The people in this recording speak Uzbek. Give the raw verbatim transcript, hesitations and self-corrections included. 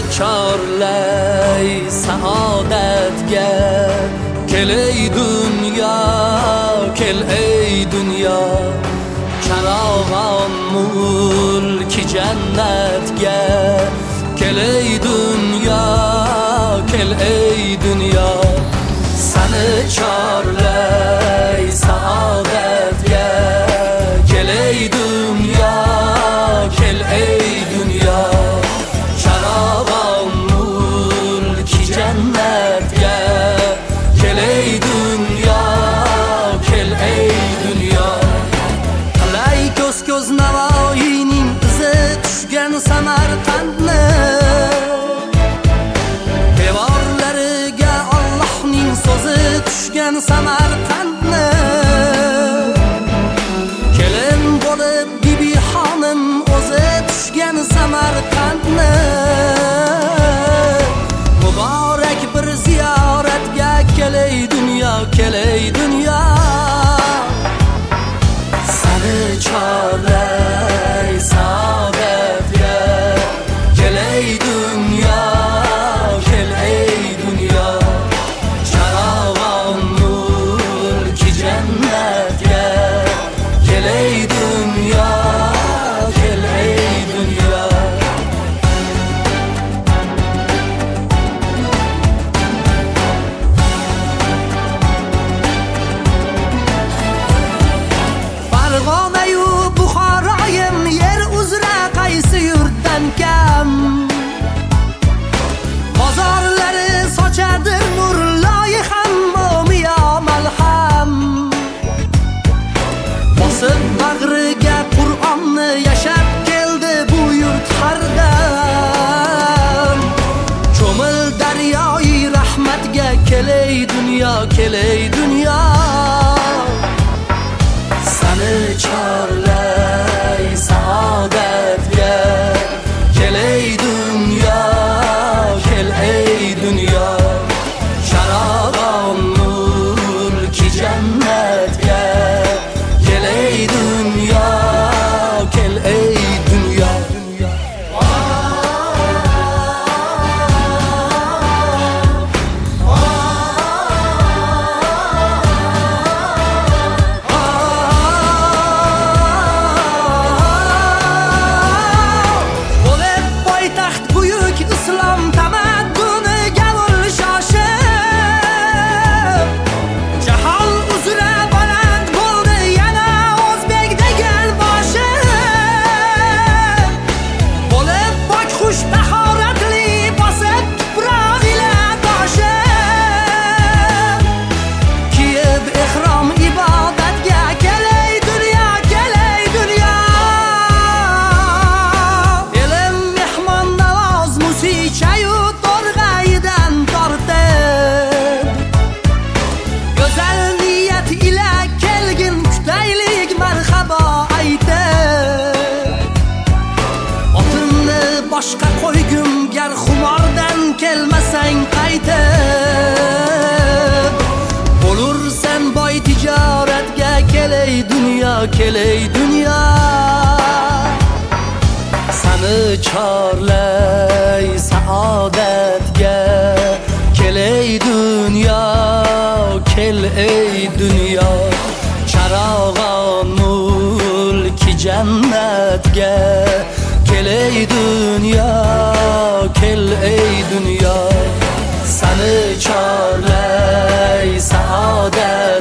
chorlay saodatga. Kel ey dunyo, kel ey dunyo, charog'on mulki jannatga. Kel ey dunyo, kel ey dunyo, sani chorlay saodatga. Kel ey dunyo, kel ey dunyo, charog'on mulki jannatga. Kel ey dunyo, kel ey dunyo. Qalay ko'z ko'z Navoiyning izi tushgan Samarqandni, devorlariga Allohning so'zi tushgan Samarqandni. Kelin bo'lib Bibi xonim o'zi tushgan Samarqandni. Muborak bir ziyoratga. Kel ey dunyo, kel ey dunyo, sani chorlay saodatga. Kel ey dunyo, kel ey dunyo, charog'on mulki jannatga. Kel ey dunyo, kel ey dunyo. Farg'onayu Buxoroyim yer uzra qaysi yurtdan kam. Bozorlari sochadir nur, loyiham mo'miyo malham. Bosib bag'riga Qur'onni yashab keldi bu yurt hardam. Cho'mil daryoyi rahmatga. Kel ey dunyo, kel ey dunyo, sani chorlay saodatga. Kel ey dunyo, kel ey dunyo, charog'on mulki jannatga. Kel ey dunyo, kel ey dunyo. Islom tamadduni gavul shoshib, jahon uzra baland bo'ldi yana o'zbek degan boshi. Bo'lib pok xush tahoratli bosib tuproq ila toshib, kiyib ihrom ibodatga. Kel ey dunyo, kel ey dunyo, elim mehmon navoz musichayu to'rg'ayidan tortib, go'zal niyat ila kelgin kutaylik marhabo aytib. Otimni boshqa qo'ygum gar xumordan kelmasang qaytib. Bo'lursan boy tijoratga. Kel ey dunyo, kel ey dunyo, sani chorlay saodatga. Kel ey dunyo, kel ey dunyo, charog'on mulki jannatga. Kel ey dunyo, kel ey dunyo, sani chorlay saodatga.